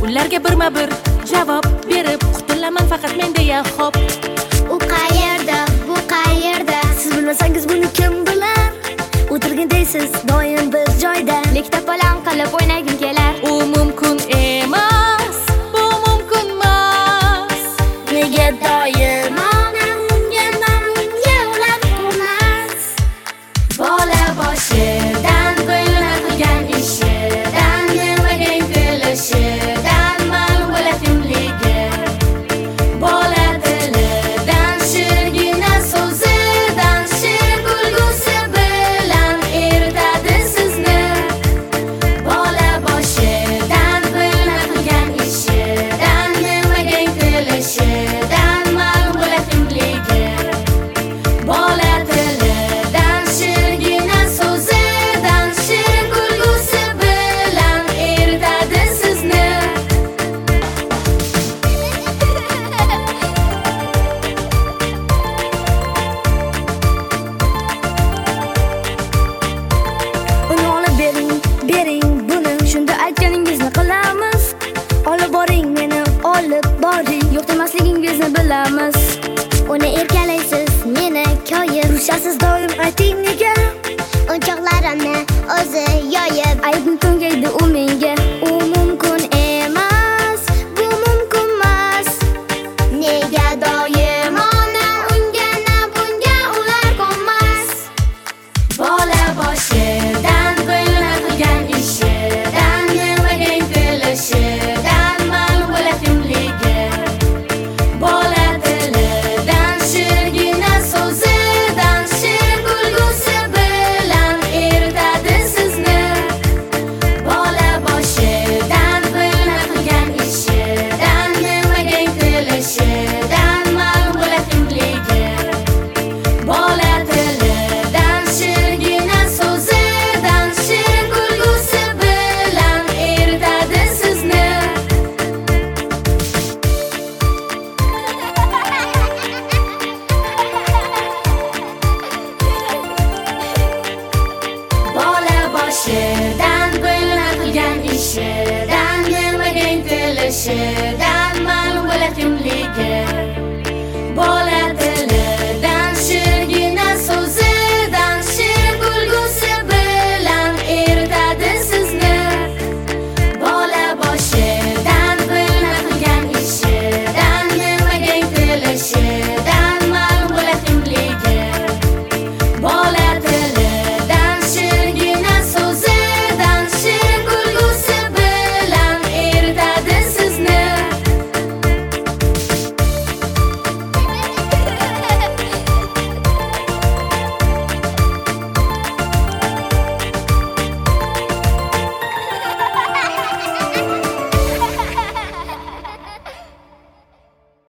ularga birma-bir javob berib qutulaman faqat men deya xo'p. U qayerda, bu qayerda? Siz bilmasangiz buni kim bilar? O'tirgin deysiz doim bir joyda. Lekda palam qilib o'ynagim kelar. U mumkin emas, bu mumkin emas. Nega doim Bola boshidan bilmay qilgan ishidan nimaga intilishidan ma'lum bo'la kimligi. Bola tilidan shirgina so'zidan she'r kulgusi bilan eritadi sizni. Bola boshidan bilmay qilgan ishidan nimaga intilishidan ma'lum bo'la kimligi. Bola tilidan shirgina so'zidan she'r kulgusi bilan eritadi sizni. uni olib bering buni. Shunda aytganingizni qilamiz. Olib boring meni, olib boring. Yo'q demasligingizni bilamiz. Uni erkalaysiz, meni koyib, Rushasiz doim ayting nega? o'choqlarimni o'zi yoyib. Aybim